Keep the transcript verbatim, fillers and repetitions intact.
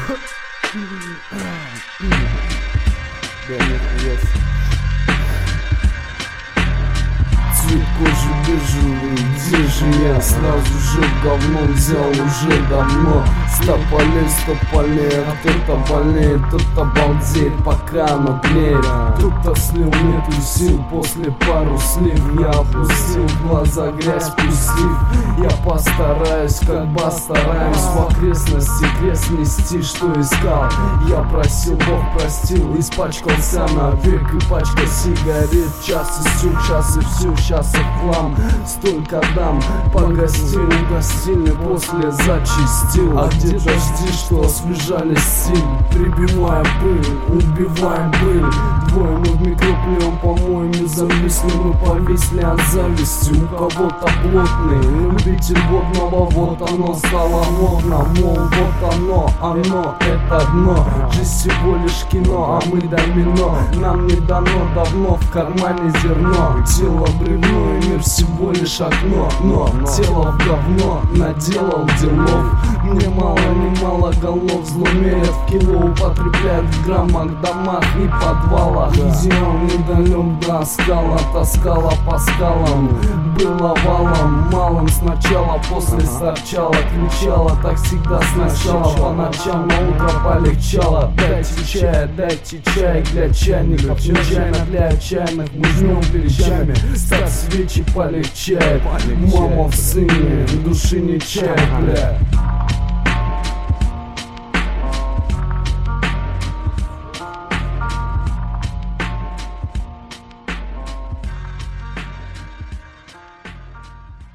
Да, нихуя себе. Цвет кожи бежевый, где же я? Сразу же говно взял уже давно. Сто полей, сто полей, а кто-то болеет, кто-то балдеет, пока оно тлеет. Кто-то слил, нету сил, после пару слив я опустил глаза, грязь пустив. Я постараюсь, как бы стараюсь в окрестности крест нести, что искал. Я просил, Бог простил, испачкался навек. И пачка сигарет, час и всю, час и всю, час и хлам. Столько дам, погостил, гостиный после зачистил. А где дожди, что освежались силь? Прибиваем пыль, убиваем пыль. Двое мы в микропнем, по-моему, зависли. Мы повисли от зависти, у кого-то плотный любитель водного, вот оно стало модно. Мол, вот оно, оно, это дно. Жизнь всего лишь кино, а мы домино. Нам не дано давно в кармане зерно. Тело бревно и мир всего лишь окно. Но тело в говно наделал делов. Мне мало, не мало голов. Зло мерят в кило, употребляют в граммах, домах и подвалах. Идеал недалек до скала, таскала по скалам. Было валом, малым сначала, после сторчала, кричала. Так всегда сначала, по ночам, на утро полегчало. Дайте чая, дайте чай для чайников, чайно для отчаянных. Мы жмем плечами, стать свечи полегчает. Мама в сыне, души не чай, бля.